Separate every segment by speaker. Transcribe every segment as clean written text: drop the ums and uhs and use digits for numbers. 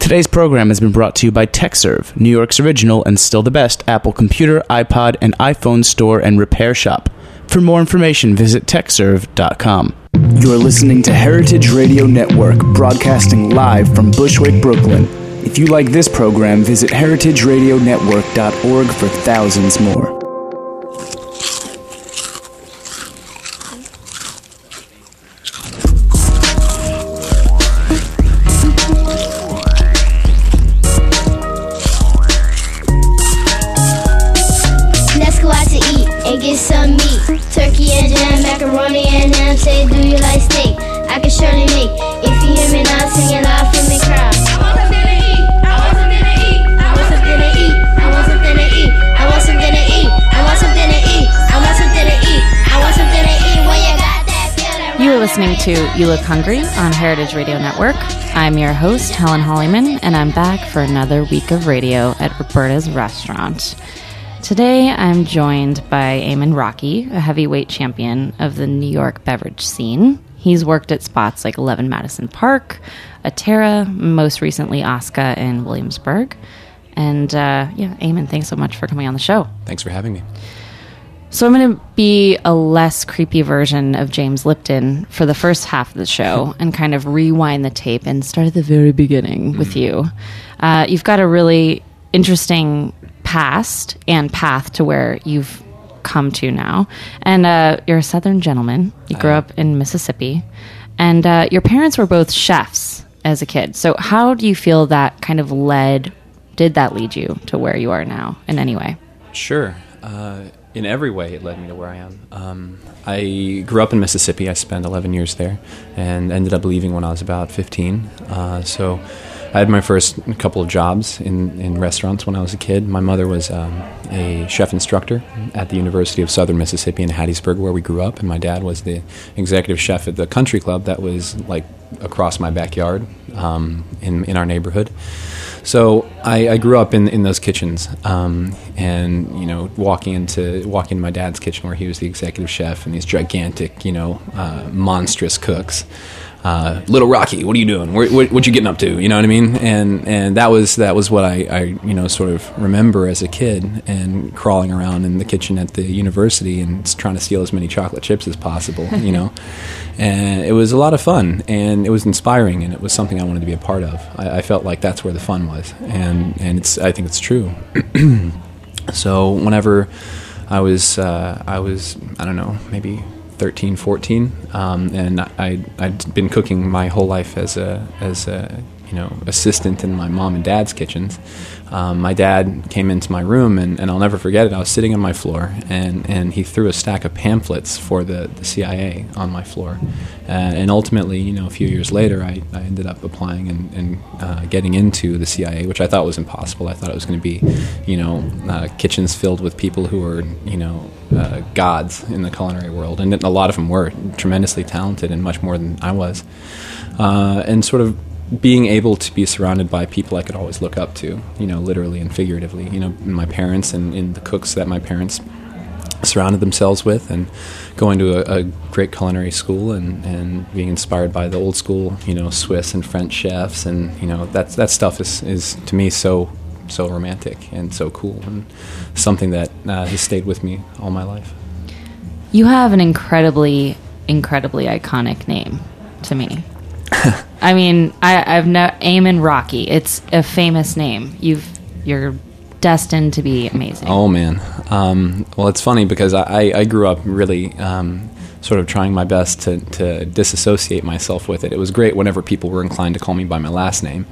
Speaker 1: Today's program has been brought to you by TechServe, New York's original and still the best Apple computer, iPod, and iPhone store and repair shop. For more information, visit techserve.com. You're listening to Heritage Radio Network, broadcasting live from Bushwick, Brooklyn. If you like this program, visit heritageradionetwork.org for thousands more.
Speaker 2: Let's go out to eat and get some meat. Turkey and jam, macaroni and ham. Say, do you like steak? I can surely make. If you hear me now, sing it loud for me, crowd. I want something to eat. I want something to eat. I want something to eat. I want something to eat. I want something to eat. I want something to eat. I want something to eat. I want something to eat. When you got that feeling.
Speaker 3: You are listening to You Look Hungry on Heritage Radio Network. I'm your host, Helen Hollyman, and I'm back for another week of radio at Roberta's Restaurant. Today, I'm joined by Eamon Rocky, a heavyweight champion of the New York beverage scene. He's worked at spots like 11 Madison Park, Atera, most recently Oscar in Williamsburg. And Eamon, thanks so much for coming on the show.
Speaker 4: Thanks for having me.
Speaker 3: So I'm going to be a less creepy version of James Lipton for the first half of the show and kind of rewind the tape and start at the very beginning with you. You've got a really interesting past and path to where you've come to now. And you're a Southern gentleman. You grew up in Mississippi. And your parents were both chefs as a kid. So how do you feel that kind of did that lead you to where you are now in any way?
Speaker 4: Sure. In every way, it led me to where I am. I grew up in Mississippi. I spent 11 years there and ended up leaving when I was about 15. So I had my first couple of jobs in restaurants when I was a kid. My mother was a chef instructor at the University of Southern Mississippi in Hattiesburg, where we grew up, and my dad was the executive chef at the country club that was like across my backyard in our neighborhood. So I grew up in those kitchens, and walking into my dad's kitchen where he was the executive chef and these gigantic, monstrous cooks. Little Rocky, what are you doing? What you getting up to? You know what I mean? And that was what I sort of remember as a kid, and crawling around in the kitchen at the university and trying to steal as many chocolate chips as possible. And it was a lot of fun, and it was inspiring, and it was something I wanted to be a part of. I felt like that's where the fun was, and I think it's true. So whenever I was I don't know, maybe 13, 14, and I'd been cooking my whole life as a assistant in my mom and dad's kitchens. My dad came into my room, and I'll never forget it. I was sitting on my floor, and he threw a stack of pamphlets for the CIA on my floor. And ultimately, a few years later, I ended up applying and getting into the CIA, which I thought was impossible. I thought it was going to be, kitchens filled with people who were, gods in the culinary world. And a lot of them were tremendously talented and much more than I was. And sort of being able to be surrounded by people I could always look up to, literally and figuratively, my parents and in the cooks that my parents surrounded themselves with, and going to a great culinary school and being inspired by the old school, Swiss and French chefs, and, that stuff is to me so romantic and so cool, and something that has stayed with me all my life.
Speaker 3: You have an incredibly, incredibly iconic name to me. I mean, I've Eamon Rocky. It's a famous name. You're destined to be amazing.
Speaker 4: Oh man. Well, it's funny because I grew up really sort of trying my best to disassociate myself with it. It was great whenever people were inclined to call me by my last name.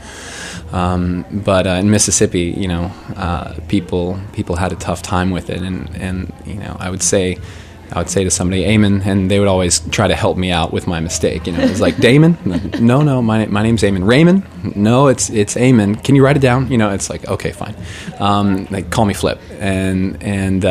Speaker 4: But in Mississippi, people had a tough time with it, and I would say to somebody, Eamon, and they would always try to help me out with my mistake. It's like, Damon? No, my name's Eamon. Raymond? No, it's Eamon. Can you write it down? It's like, okay, fine. They call me Flip, and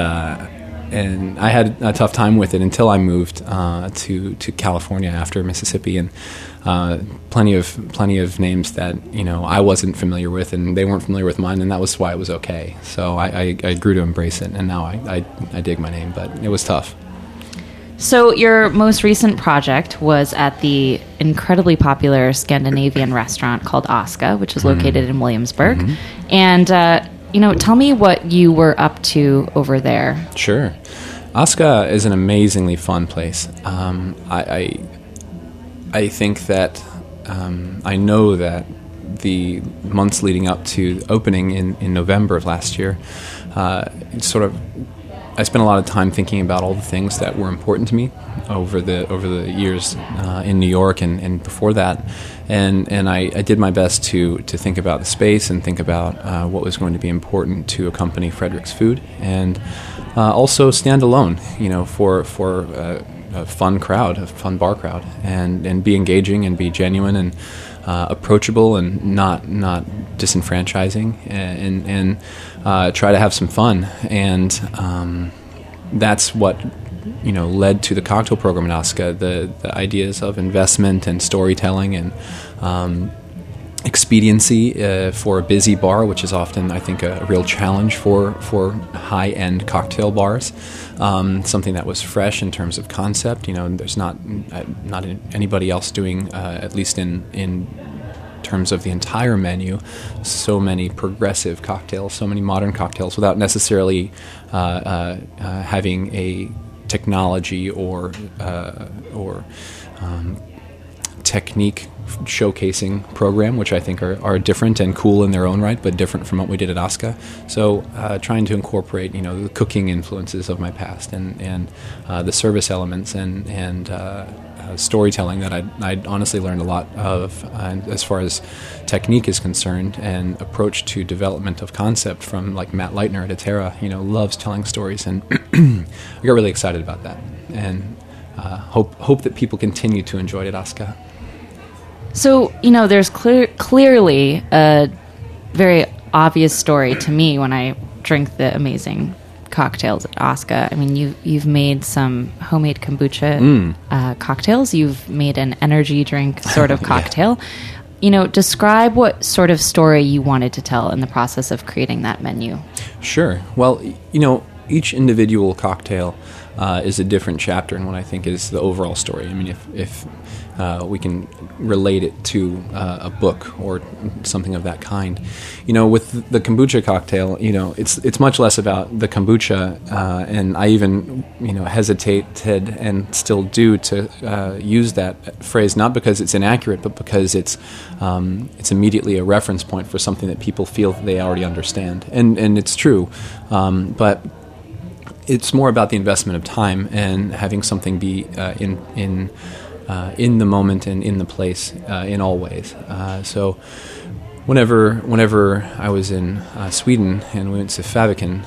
Speaker 4: I had a tough time with it until I moved to California after Mississippi, and plenty of names that I wasn't familiar with, and they weren't familiar with mine, and that was why it was okay. So I grew to embrace it, and now I dig my name, but it was tough.
Speaker 3: So your most recent project was at the incredibly popular Scandinavian restaurant called Aska, which is located in Williamsburg. And, tell me what you were up to over there.
Speaker 4: Sure. Aska is an amazingly fun place. I think that I know that the months leading up to opening in November of last year, I spent a lot of time thinking about all the things that were important to me over the years in New York and before that, and I did my best to think about the space and think about what was going to be important to accompany Frederick's food, and also stand alone, for a fun crowd, a fun bar crowd, and be engaging and be genuine and approachable and not disenfranchising, and try to have some fun. And that's what led to the cocktail program at Aska, the ideas of investment and storytelling and expediency for a busy bar, which is often, I think, a real challenge for high-end cocktail bars. Something that was fresh in terms of concept. There's not anybody else doing, at least in terms of the entire menu, so many progressive cocktails, so many modern cocktails, without necessarily having a technology or technique showcasing program, which I think are different and cool in their own right, but different from what we did at Aska. So trying to incorporate, the cooking influences of my past and the service elements and storytelling that I'd honestly learned a lot of as far as technique is concerned, and approach to development of concept from like Matt Leitner at Atera, loves telling stories, and I got really excited about that, and hope that people continue to enjoy it at Aska.
Speaker 3: So, there's clearly a very obvious story to me when I drink the amazing cocktails at Aska. I mean, you've made some homemade kombucha cocktails. You've made an energy drink sort of cocktail. Yeah. Describe what sort of story you wanted to tell in the process of creating that menu.
Speaker 4: Sure. Well, each individual cocktail is a different chapter in what I think is the overall story. I mean, if we can relate it to a book or something of that kind. With the kombucha cocktail, it's much less about the kombucha, and I even, hesitated and still do to use that phrase, not because it's inaccurate, but because it's immediately a reference point for something that people feel they already understand. And it's true, but it's more about the investment of time and having something be in the moment and in the place in all ways. So whenever I was in Sweden and we went to Faviken,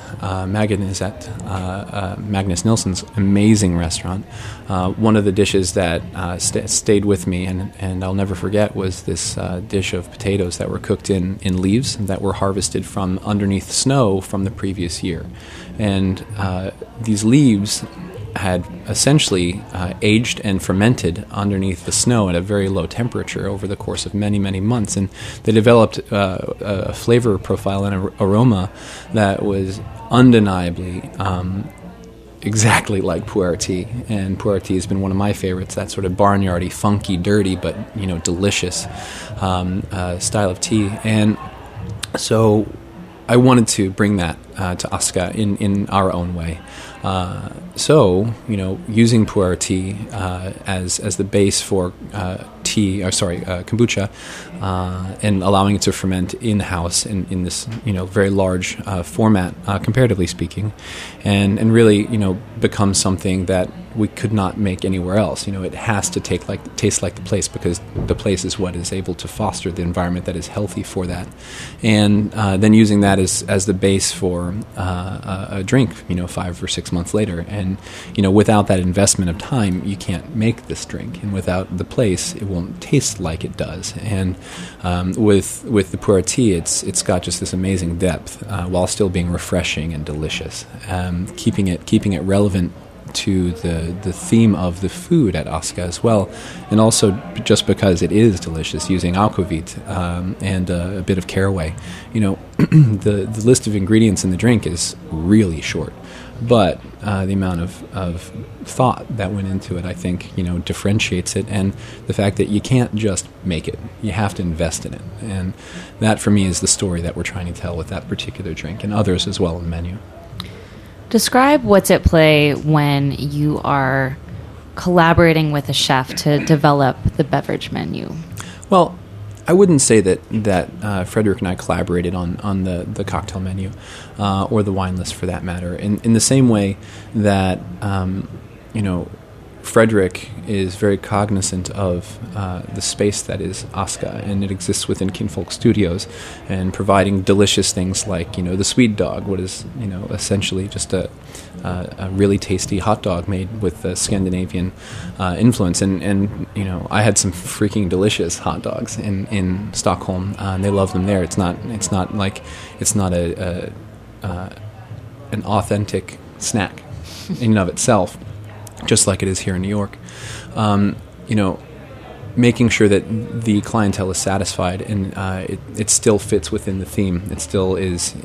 Speaker 4: Magnus Nilsson's amazing restaurant, one of the dishes that stayed with me and I'll never forget was this dish of potatoes that were cooked in leaves that were harvested from underneath snow from the previous year. And these leaves had essentially aged and fermented underneath the snow at a very low temperature over the course of many, many months. And they developed a flavor profile and an aroma that was undeniably exactly like Pu'er-Tea. And Pu'er-Tea has been one of my favorites, that sort of barnyardy, funky, dirty, but delicious style of tea. And so I wanted to bring that to Aska in our own way. So, using Pu'er-Tea as the base for kombucha, and allowing it to ferment in-house in this, very large format, comparatively speaking, and really, become something that we could not make anywhere else. It has to taste like the place, because the place is what is able to foster the environment that is healthy for that. And then using that as the base for a drink, 5 or 6 months later. And, without that investment of time, you can't make this drink. And without the place, it won't taste like it does. And with the Pu'er-Tea, it's got just this amazing depth while still being refreshing and delicious. Keeping it relevant to the theme of the food at Aska as well, and also just because it is delicious, using aquavit and a bit of caraway. The list of ingredients in the drink is really short. but the amount of thought that went into it, I think, differentiates it, and the fact that you can't just make it, you have to invest in it, and that for me is the story that we're trying to tell with that particular drink and others as well in the menu.
Speaker 3: Describe what's at play when you are collaborating with a chef to develop the beverage menu.
Speaker 4: Well, I wouldn't say that Frederick and I collaborated on the cocktail menu or the wine list for that matter. In the same way that Frederick is very cognizant of the space that is Aska, and it exists within Kinfolk Studios, and providing delicious things like the sweet dog, what is essentially just a really tasty hot dog made with the Scandinavian influence, and I had some freaking delicious hot dogs in Stockholm, and they love them there. It's not an authentic snack in and of itself, just like it is here in New York. Making sure that the clientele is satisfied, and it still fits within the theme. It still is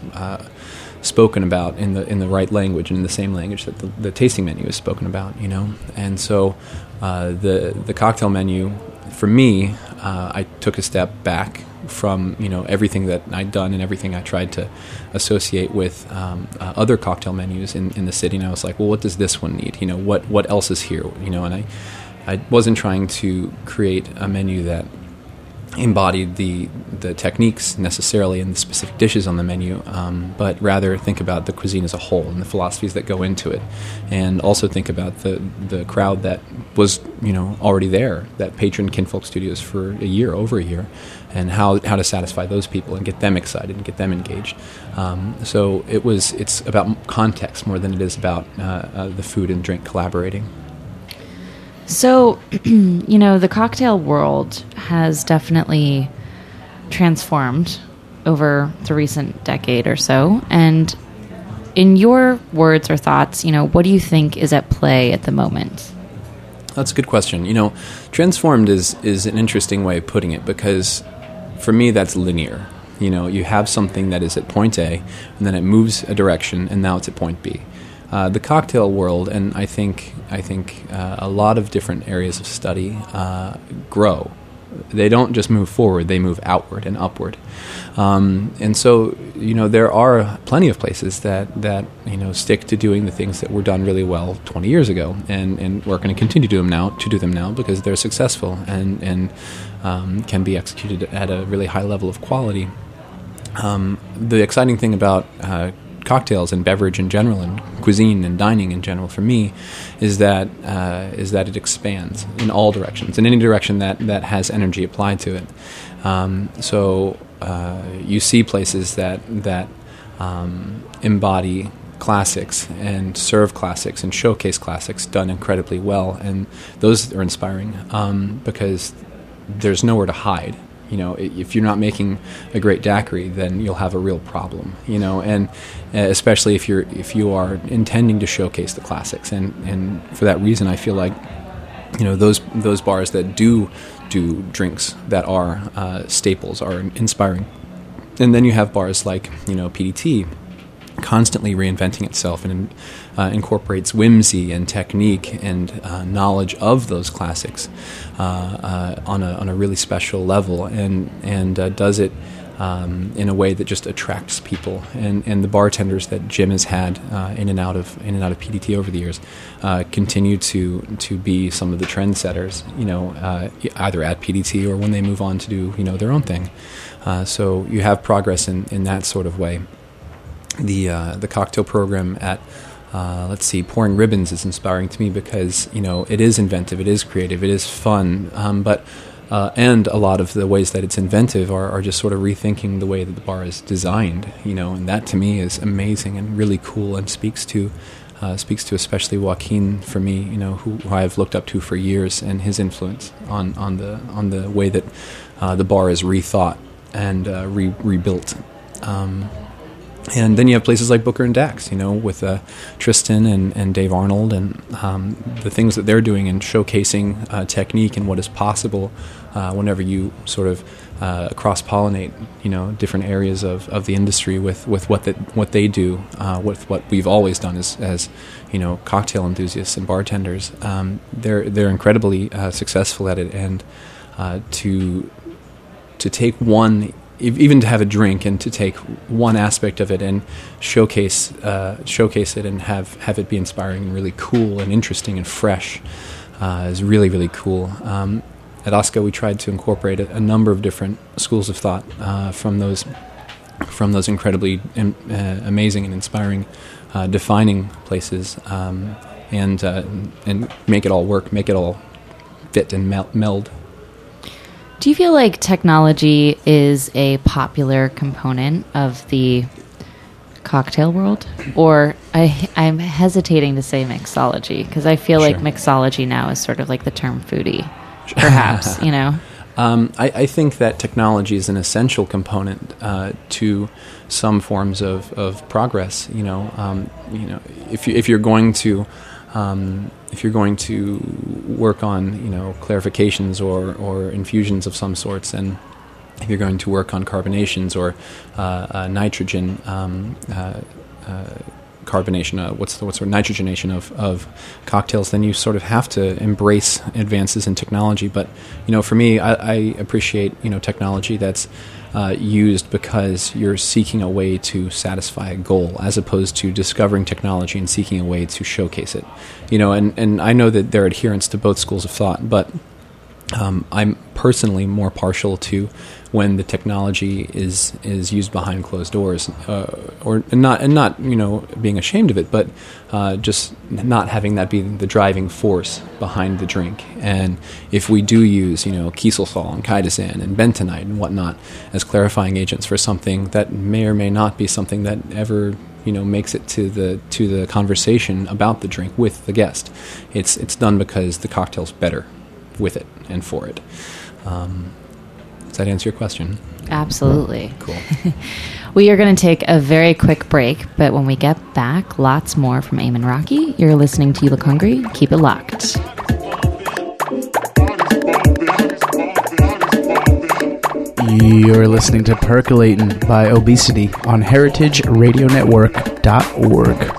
Speaker 4: spoken about in the right language and in the same language that the tasting menu is spoken about. And so the cocktail menu, for me, I took a step back from everything that I'd done and everything I tried to associate with other cocktail menus in the city, and I was like, well, what does this one need? What else is here? And I wasn't trying to create a menu that embodied the techniques necessarily in the specific dishes on the menu, but rather think about the cuisine as a whole and the philosophies that go into it, and also think about the crowd that was already there, that patroned Kinfolk Studios for over a year, and how to satisfy those people and get them excited and get them engaged. So it's about context more than it is about the food and drink collaborating.
Speaker 3: So, the cocktail world has definitely transformed over the recent decade or so. And in your words or thoughts, what do you think is at play at the moment?
Speaker 4: That's a good question. Transformed is an interesting way of putting it, because for me that's linear. You have something that is at point A, and then it moves a direction, and now it's at point B. The cocktail world, and I think a lot of different areas of study grow. They don't just move forward; they move outward and upward. And so, there are plenty of places that stick to doing the things that were done really well 20 years ago, and we're going to continue to do them now because they're successful and can be executed at a really high level of quality. The exciting thing about cocktails and beverage in general, and cuisine and dining in general, for me, is that it expands in all directions, in any direction that has energy applied to it. So you see places that embody classics and serve classics and showcase classics done incredibly well, and those are inspiring because there's nowhere to hide. If you're not making a great daiquiri, then you'll have a real problem. And especially if you are intending to showcase the classics, and for that reason, I feel like those bars that do drinks that are staples are inspiring. And then you have bars like PDT, constantly reinventing itself, and incorporates whimsy and technique and knowledge of those classics on a really special level, and does it in a way that just attracts people. And the bartenders that Jim has had in and out of PDT over the years continue to be some of the trendsetters. Either at PDT or when they move on to do their own thing. So you have progress in that sort of way. The cocktail program at Pouring Ribbons is inspiring to me because it is inventive, it is creative, it is fun, but and a lot of the ways that it's inventive are just sort of rethinking the way that the bar is designed, and that to me is amazing and really cool, and speaks to especially Joaquin for me, who I've looked up to for years, and his influence on the way that the bar is rethought and rebuilt. And then you have places like Booker and Dax, with Tristan and Dave Arnold, and the things that they're doing in showcasing technique and what is possible whenever you sort of cross-pollinate, different areas of the industry with what they do, with what we've always done as cocktail enthusiasts and bartenders. They're incredibly successful at it, and to take one. Even to have a drink and to take one aspect of it and showcase it and have it be inspiring and really cool and interesting and fresh is really, really cool. At OSCA, we tried to incorporate a number of different schools of thought from those incredibly amazing and inspiring, defining places, and make it all work, make it all fit and meld.
Speaker 3: Do you feel like technology is a popular component of the cocktail world? Or I'm hesitating to say mixology, because I feel like mixology now is sort of like the term foodie, perhaps,
Speaker 4: I think that technology is an essential component to some forms of progress. If you're going to work on clarifications or infusions of some sorts, and if you're going to work on carbonations or nitrogen carbonation, what's the word, nitrogenation of cocktails, then you sort of have to embrace advances in technology. But for me, I appreciate technology that's used because you're seeking a way to satisfy a goal, as opposed to discovering technology and seeking a way to showcase it. And I know that there are adherents to both schools of thought, but I'm personally more partial to when the technology is used behind closed doors, or not being ashamed of it, but just not having that be the driving force behind the drink. And if we do use Kieselthal and Chitosan and bentonite and whatnot as clarifying agents for something that may or may not be something that ever makes it to the conversation about the drink with the guest, it's done because the cocktail's better with it and for it. Does that answer your question?
Speaker 3: Absolutely.
Speaker 4: Cool.
Speaker 3: We are going to take a very quick break, but when we get back, lots more from Eamon Rockey. You're listening to You Look Hungry. Keep it locked.
Speaker 1: You're listening to Percolating by Obesity on heritageradionetwork.org.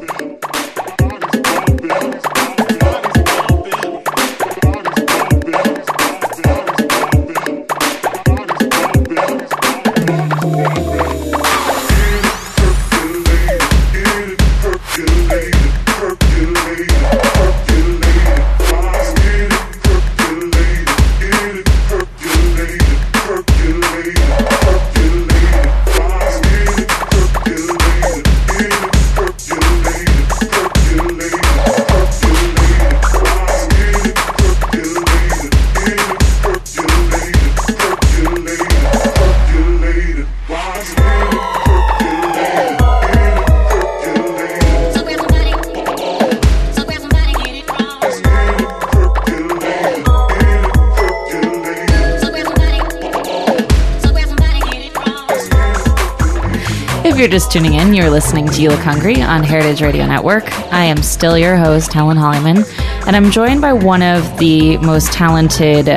Speaker 3: If you're just tuning in, you're listening to You Look Hungry on Heritage Radio Network. I am still your host, Helen Hollyman, and I'm joined by one of the most talented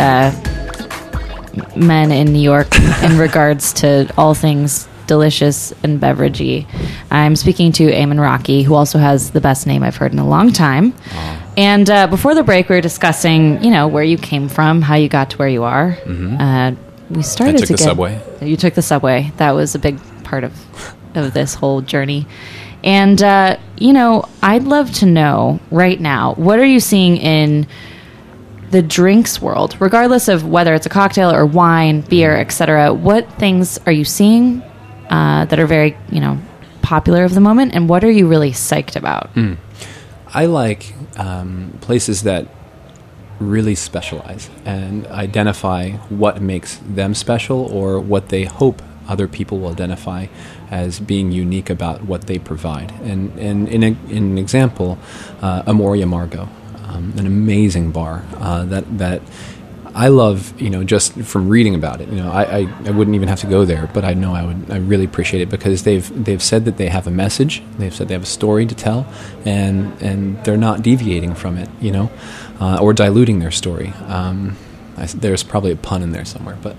Speaker 3: men in New York in regards to all things delicious and beveragey. I'm speaking to Eamon Rockey, who also has the best name I've heard in a long time. And before the break, we were discussing, where you came from, how you got to where you are. We started
Speaker 4: I took the subway.
Speaker 3: You took the subway. That was a big part of this whole journey. And, I'd love to know right now, what are you seeing in the drinks world, regardless of whether it's a cocktail or wine, beer, etc. What things are you seeing that are very, popular of the moment, and what are you really psyched about?
Speaker 4: I like places that really specialize and identify what makes them special or what they hope other people will identify as being unique about what they provide. And in an example, Amoria Margot, an amazing bar that I love, just from reading about it, I wouldn't even have to go there, but I know I really appreciate it because they've said that they have a message, they've said they have a story to tell, and they're not deviating from it, or diluting their story. There's probably a pun in there somewhere, but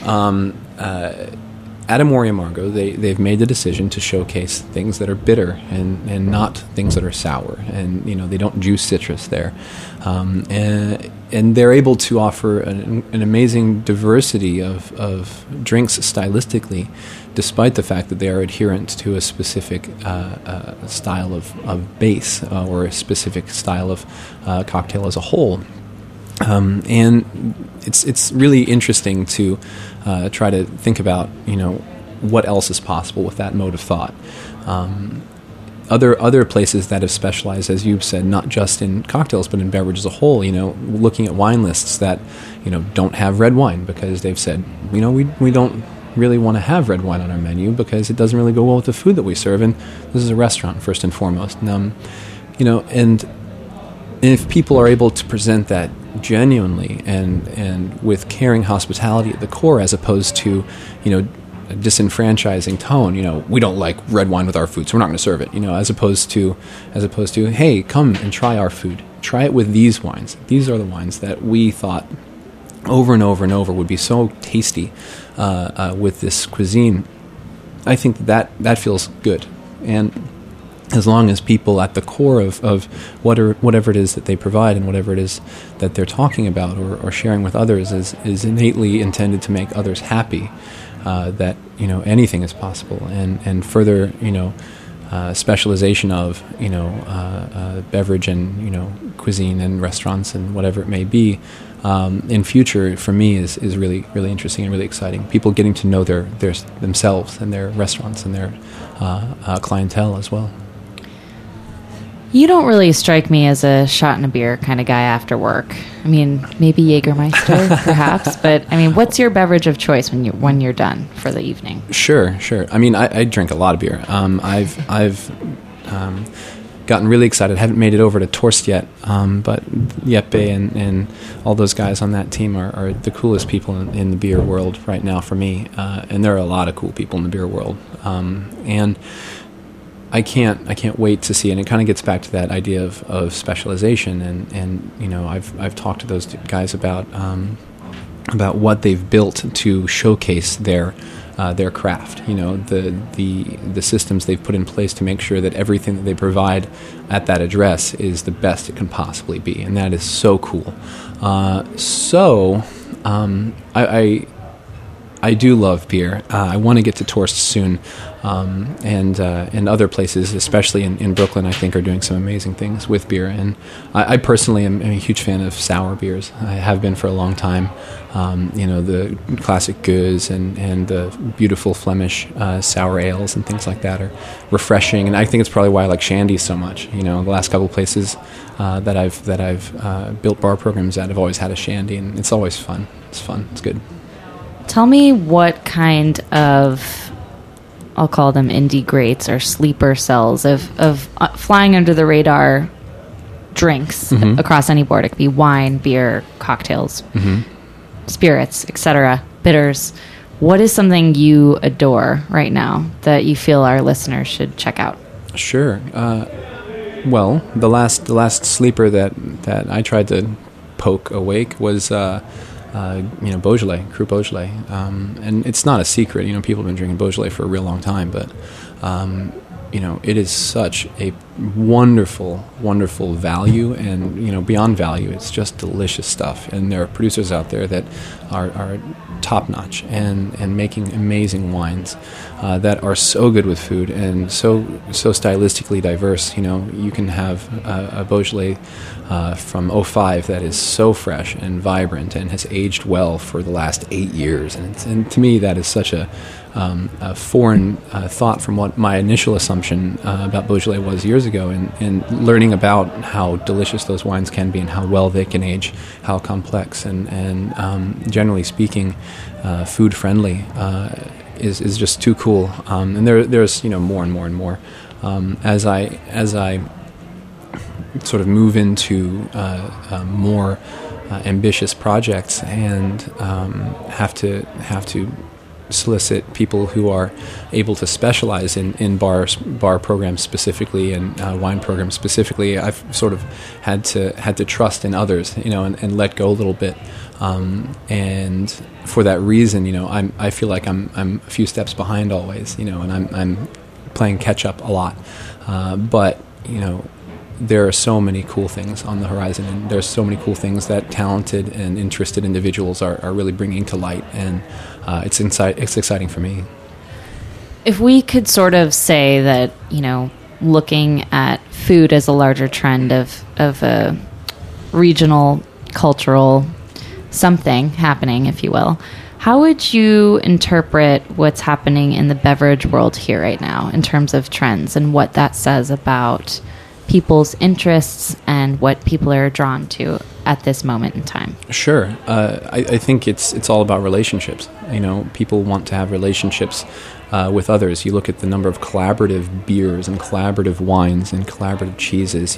Speaker 4: at Amoria Margot, they've made the decision to showcase things that are bitter and not things that are sour, and they don't juice citrus there, and they're able to offer an amazing diversity of drinks stylistically, despite the fact that they are adherent to a specific style of base or a specific style of cocktail as a whole. And it's really interesting to try to think about what else is possible with that mode of thought. Other places that have specialized, as you've said, not just in cocktails but in beverage as a whole. Looking at wine lists that don't have red wine because they've said we don't really want to have red wine on our menu because it doesn't really go well with the food that we serve, and this is a restaurant first and foremost. And if people are able to present that genuinely and with caring hospitality at the core, as opposed to a disenfranchising tone, we don't like red wine with our food, so we're not going to serve it, as opposed to hey, come and try our food, try it with these wines. These are the wines that we thought over and over and over would be so tasty with this cuisine. I think that feels good. And as long as people at the core of whatever it is that they provide and whatever it is that they're talking about or sharing with others is innately intended to make others happy, that anything is possible, and further specialization of beverage and cuisine and restaurants and whatever it may be in future, for me is really, really interesting and really exciting. People getting to know their themselves and their restaurants and their clientele as well.
Speaker 3: You don't really strike me as a shot and a beer kind of guy after work. I mean, maybe Jägermeister, perhaps, but I mean, what's your beverage of choice when you're done for the evening?
Speaker 4: Sure. I mean, I drink a lot of beer. I've gotten really excited. Haven't made it over to Torst yet, but Jeppe and all those guys on that team are the coolest people in the beer world right now for me, and there are a lot of cool people in the beer world, and I can't wait to see, and it kind of gets back to that idea of specialization, and I've talked to those guys about what they've built to showcase their craft. The systems they've put in place to make sure that everything that they provide at that address is the best it can possibly be, and that is so cool. I do love beer. I want to get to Torst soon, and other places, especially in Brooklyn, I think are doing some amazing things with beer. And I personally am a huge fan of sour beers. I have been for a long time. The classic Gueuze and the beautiful Flemish sour ales and things like that are refreshing. And I think it's probably why I like Shandy so much. The last couple of places that I've built bar programs at have always had a Shandy, and it's always fun. It's fun. It's good.
Speaker 3: Tell me what kind of, I'll call them indie greats or sleeper cells of flying under the radar drinks across any board. It could be wine, beer, cocktails, spirits, etc., bitters. What is something you adore right now that you feel our listeners should check out? Sure.
Speaker 4: Well, the last sleeper that I tried to poke awake was Beaujolais, Cru Beaujolais, and it's not a secret. People have been drinking Beaujolais for a real long time, but it is such a wonderful, wonderful value, and beyond value, it's just delicious stuff. And there are producers out there that are top notch and making amazing wines that are so good with food and so stylistically diverse. You can have a Beaujolais from 2005 that is so fresh and vibrant and has aged well for the last 8 years, and to me that is such a foreign thought from what my initial assumption about Beaujolais was years ago, and learning about how delicious those wines can be and how well they can age, how complex and generally speaking food friendly is just too cool. And there's more and more and more as I sort of move into more ambitious projects and have to solicit people who are able to specialize in bar programs specifically and wine programs specifically. I've sort of had to trust in others, and let go a little bit. And for that reason, I feel like I'm a few steps behind always, and I'm playing catch up a lot. But there are so many cool things on the horizon, and there's so many cool things that talented and interested individuals are really bringing to light, and it's exciting for me.
Speaker 3: If we could sort of say that, looking at food as a larger trend of a regional, cultural something happening, if you will, how would you interpret what's happening in the beverage world here right now in terms of trends and what that says about people's interests and what people are drawn to at this moment in time?
Speaker 4: Sure. I think it's all about relationships. People want to have relationships with others. You look at the number of collaborative beers and collaborative wines and collaborative cheeses,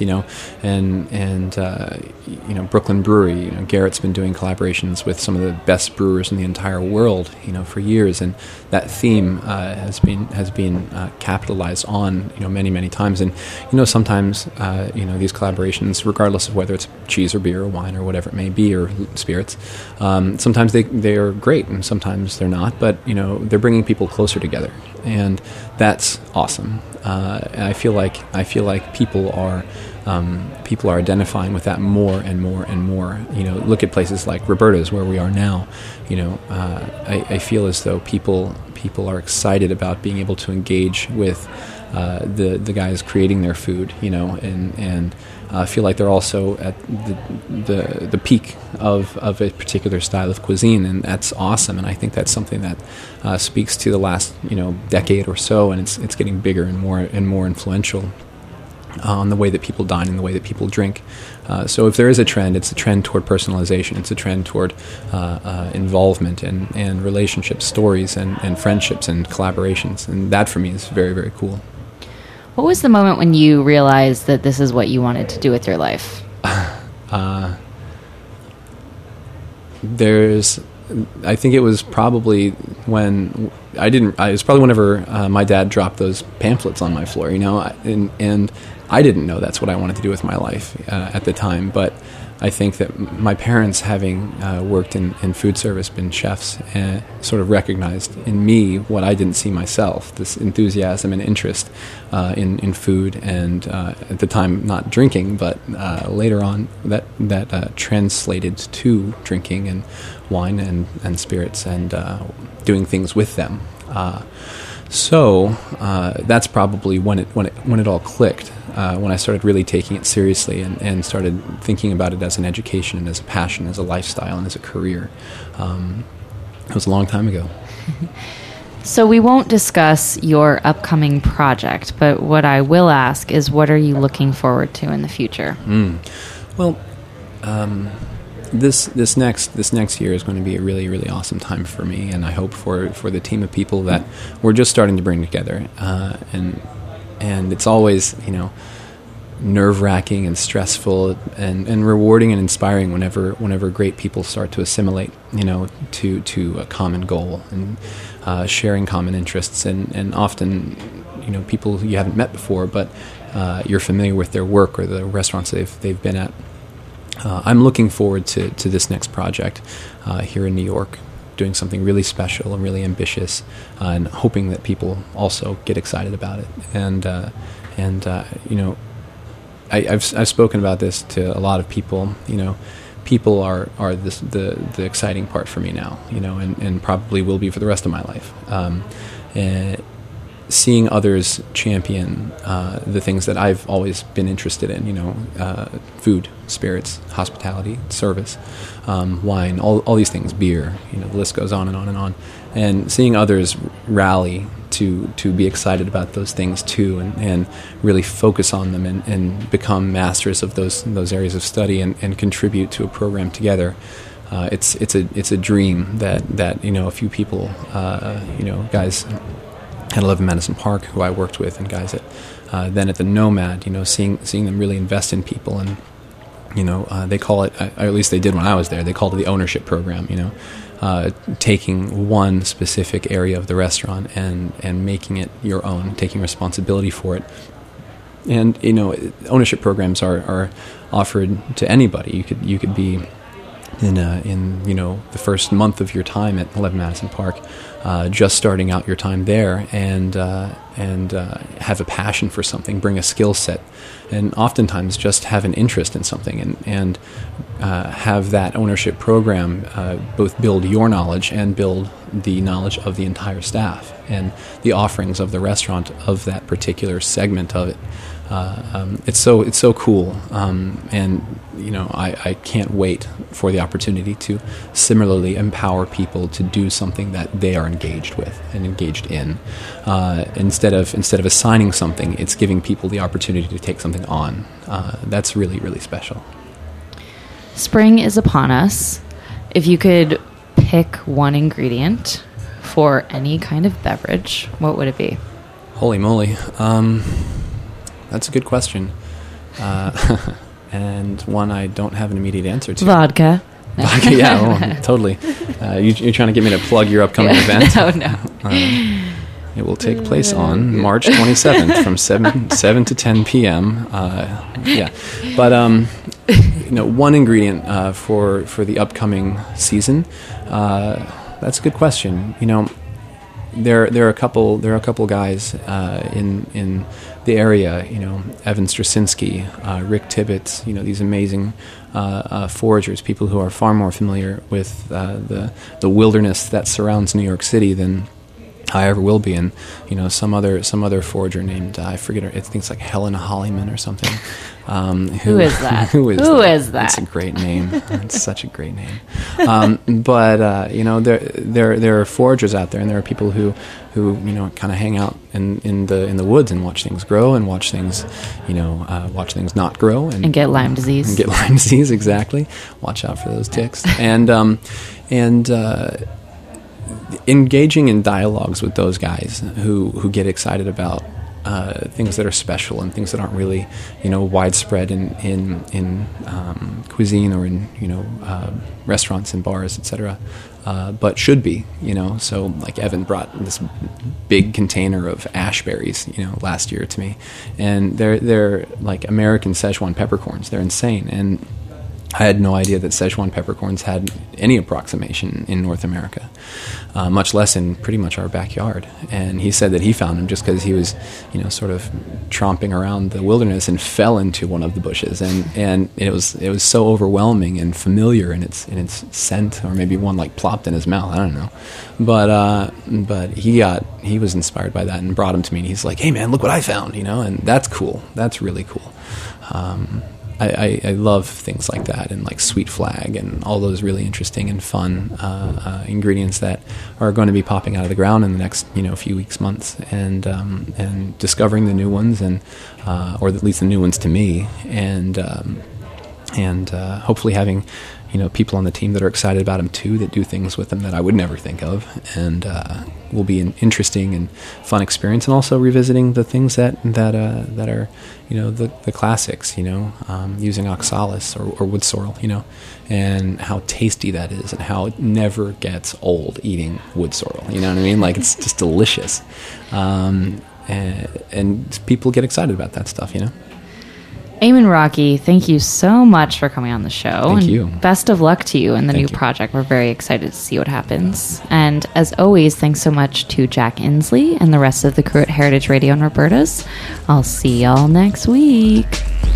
Speaker 4: and Brooklyn Brewery, Garrett's been doing collaborations with some of the best brewers in the entire world, for years, and that theme has been capitalized on, many times. And sometimes these collaborations, regardless of whether it's cheese or beer or wine or whatever it may be, or spirits, sometimes they are great and sometimes they're not, but they're bringing people closer together, and that's awesome. And I feel like people are identifying with that more and more and more. Look at places like Roberta's, where we are now. I feel as though people are excited about being able to engage with the guys creating their food, and feel like they're also at the peak of a particular style of cuisine, and that's awesome. And I think that's something that speaks to the last decade or so, and it's getting bigger and more influential on the way that people dine and the way that people drink. So if there is a trend, it's a trend toward personalization. It's a trend toward involvement and relationship stories and friendships and collaborations, and that for me is very, very cool.
Speaker 3: What was the moment when you realized that this is what you wanted to do with your life?
Speaker 4: I think it was probably when it was probably whenever my dad dropped those pamphlets on my floor, and I didn't know that's what I wanted to do with my life at the time, but I think that my parents, having worked in food service, been chefs, sort of recognized in me what I didn't see myself, this enthusiasm and interest in food, and at the time not drinking, but later on that translated to drinking and wine and spirits and doing things with them. So that's probably when it all clicked. When I started really taking it seriously and started thinking about it as an education and as a passion, as a lifestyle, and as a career. It was a long time ago.
Speaker 3: So we won't discuss your upcoming project, but what I will ask is, what are you looking forward to in the future?
Speaker 4: Well, this next year is going to be a really, really awesome time for me, and I hope for the team of people that we're just starting to bring together. And it's always, nerve-wracking and stressful and rewarding and inspiring whenever great people start to assimilate, to a common goal and sharing common interests and often, people you haven't met before, but you're familiar with their work or the restaurants they've been at. I'm looking forward to this next project here in New York, doing something really special and really ambitious, and hoping that people also get excited about it. I've spoken about this to a lot of people. People are the exciting part for me now. And probably will be for the rest of my life. And seeing others champion the things that I've always been interested in, food, spirits, hospitality, service, wine, all these things, beer, the list goes on and on and on. And seeing others rally to be excited about those things too, and really focus on them and become masters of those areas of study and contribute to a program together. It's a dream that a few people, guys at 11 Madison Park, who I worked with, and guys at then at the Nomad, seeing them really invest in people and they call it, or at least they did when I was there, they called it the ownership program, taking one specific area of the restaurant and making it your own, taking responsibility for it. And, ownership programs are offered to anybody. You could be in the first month of your time at 11 Madison Park, just starting out your time there, and have a passion for something, bring a skill set, and oftentimes just have an interest in something, and have that ownership program both build your knowledge and build the knowledge of the entire staff and the offerings of the restaurant of that particular segment of it. It's so cool, and I can't wait for the opportunity to similarly empower people to do something that they are engaged with and engaged in. Instead of assigning something, it's giving people the opportunity to take something on. That's really, really special.
Speaker 3: Spring is upon us. If you could pick one ingredient for any kind of beverage, what would it be?
Speaker 4: Holy moly. That's a good question. And one I don't have an immediate answer to.
Speaker 3: Vodka. No.
Speaker 4: Vodka, yeah, totally. You're trying to get me to plug your upcoming event?
Speaker 3: No.
Speaker 4: It will take place on March 27th from 7 to 10 p.m. But one ingredient for the upcoming season. That's a good question. There are a couple guys in the area. Evan Straczynski, Rick Tibbetts. These amazing foragers, people who are far more familiar with the wilderness that surrounds New York City than I ever will be. And some other forager named, I forget her, I think it's like Helena Hollyman or something.
Speaker 3: Who is that? Who is that?
Speaker 4: That's a great name. It's such a great name. But there are foragers out there, and there are people who kind of hang out in the woods and watch things grow and watch things not grow and
Speaker 3: get Lyme disease.
Speaker 4: And get Lyme disease, exactly. Watch out for those ticks. And engaging in dialogues with those guys who get excited about things that are special and things that aren't really widespread in cuisine or in restaurants and bars, etc. But should be, so like Evan brought this big container of ashberries last year to me, and they're like American Szechuan peppercorns. They're insane, and I had no idea that Szechuan peppercorns had any approximation in North America, much less in pretty much our backyard. And he said that he found them just because he was, sort of tromping around the wilderness and fell into one of the bushes. And it was so overwhelming and familiar in its scent, or maybe one like plopped in his mouth. I don't know, but he was inspired by that and brought them to me. And he's like, "Hey man, look what I found," and that's cool. That's really cool. I love things like that, and like Sweet Flag and all those really interesting and fun ingredients that are going to be popping out of the ground in the next few weeks, months, and discovering the new ones, and or at least the new ones to me, and hopefully having people on the team that are excited about them too, that do things with them that I would never think of, and will be an interesting and fun experience, and also revisiting the things that are the classics, using oxalis or wood sorrel, and how tasty that is, and how it never gets old eating wood sorrel. You know what I mean? Like, it's just delicious, and people get excited about that stuff.
Speaker 3: Eamon Rockey, thank you so much for coming on the show.
Speaker 4: Thank you.
Speaker 3: Best of luck to you in the new project. We're very excited to see what happens. And as always, thanks so much to Jack Inslee and the rest of the crew at Heritage Radio and Roberta's. I'll see y'all next week.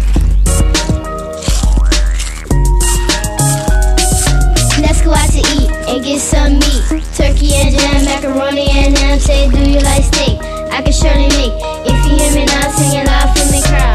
Speaker 2: Let's go out to eat and get some meat. Turkey and jam, macaroni and ham. Say, do you like steak? I can surely make. If you hear me now, sing it loud for me, crowd.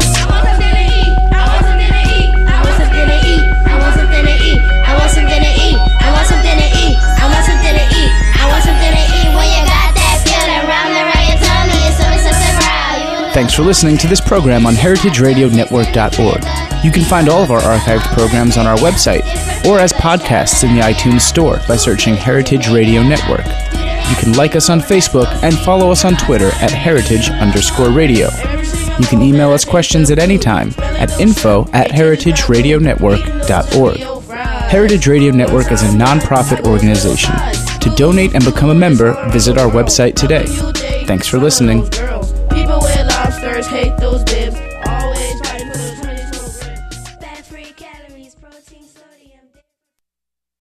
Speaker 1: Thanks for listening to this program on heritageradionetwork.org. You can find all of our archived programs on our website or as podcasts in the iTunes Store by searching Heritage Radio Network. You can like us on Facebook and follow us on Twitter at @heritage_radio. You can email us questions at any time at info@heritageradionetwork.org. Heritage Radio Network is a non-profit organization. To donate and become a member, visit our website today. Thanks for listening.